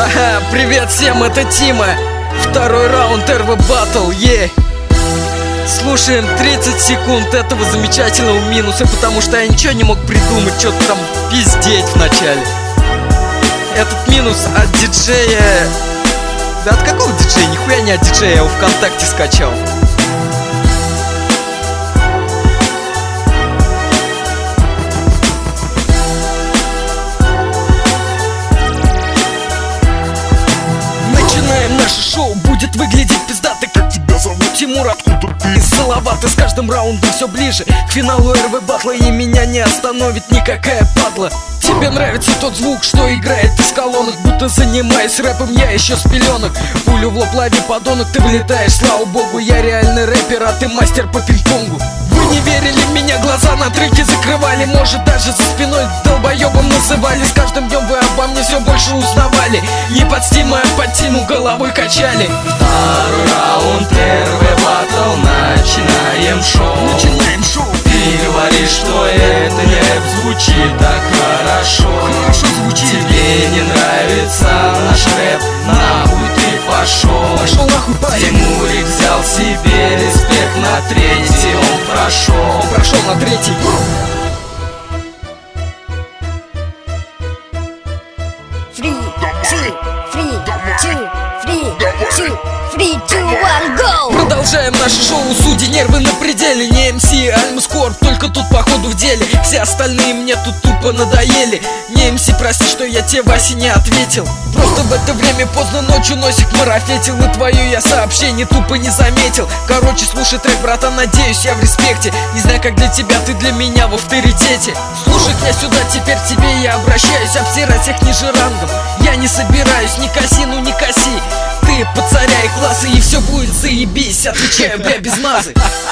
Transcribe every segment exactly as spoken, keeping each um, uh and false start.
Ага, привет всем, это Тима. Второй раунд эр ви Battle, е. Слушаем тридцать секунд этого замечательного минуса, потому что я ничего не мог придумать, что-то там пиздеть в начале. Этот минус от диджея... Да от какого диджея? Нихуя не от диджея, я его ВКонтакте скачал. Начинаем наше шоу, будет выглядеть пиздато. Как тебя зовут? Тимур, откуда ты? Из Салавата, с каждым раундом все ближе к финалу эр ви Battle, и меня не остановит никакая падла. Тебе нравится тот звук, что играет из колонок, будто занимаясь рэпом я еще с пеленок. Пулю в лоб лови, подонок, ты вылетаешь, слава богу, я реальный рэпер, а ты мастер по пинг-понгу. Вы не верили в меня, глаза на треке закрывали, может даже за спиной долбоебом называли. С каждым днем вы обо мне все больше узнавали, и под стима под тиму головой качали. Второй раунд эр ви Battle, начинаем шоу. Начинаем шоу. Ты говоришь, что это не рэп, звучит так хорошо. Хорошо звучит. Тебе не нравится наш рэп, нахуй ты пошел. Пошел нахуй, парень. Тимурик взял себе респект, на третий он прошел. Он прошел на третий. Three, two, three, two, three, two, three, two, one, go! Продолжаем наше шоу, судьи, нервы на пределе. Не эм си, Альма Скорб, только тут походу в деле. Все остальные мне тут тупо надоели. Не эм си, прости, что я тебе, Васе, не ответил. Просто в это время поздно ночью носик марафетил, и твое я сообщение тупо не заметил. Короче, слушай трек, братан, надеюсь, я в респекте. Не знаю, как для тебя, ты для меня в авторитете. Слушать я сюда, теперь тебе я обращаюсь, обсирать их ниже рангом я не собираюсь, ни коси, ну не коси. Ты под царя и классы, и все будет заебись. Отвечаю, бля, без мазы.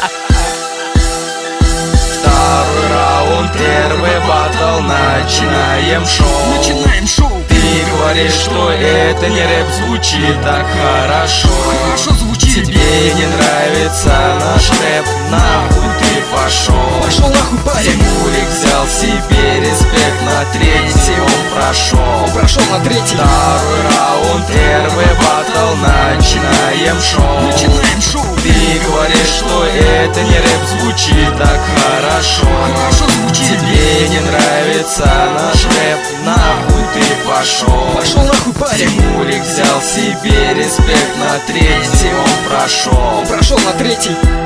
Второй раунд эр ви Battle, начинаем шоу. Начинаем шоу. Ты говоришь, что это не рэп, звучит так хорошо. Хорошо звучит. Тебе не нравится наш рэп, нахуй ты пошел. Пошел нахуй, парень. Тимурик взял себе респект, на третий он прошел. Он прошел на третий. Второй раунд эр ви Battle, начинаем шоу. Начинаем шоу. Ты говоришь, что это не рэп, звучит так хорошо. Хорошо звучит. Тебе не нравится наш рэп, нахуй ты пошел. Пошел нахуй, парень. Тимурик взял себе респект, на третий он прошел. Он прошел на третий.